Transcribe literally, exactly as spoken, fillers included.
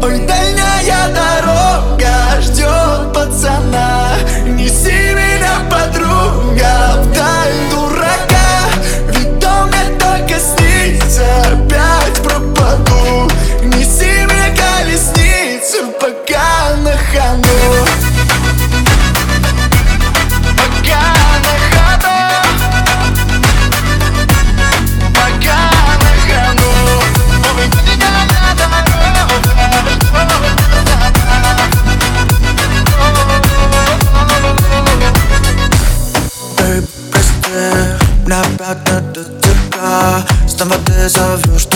Ой, дальняя дорога ждет пацана. Неси меня, подруга, вдаль дурака. Ведь то мне только снится, опять пропаду. Неси меня, колесницу, пока на ходу. Пока на ходу. Пока на ходу. Ой, дальняя дорога ждет пацана. Эй, прости, мне опять не до тебя. Снова ты зовешь.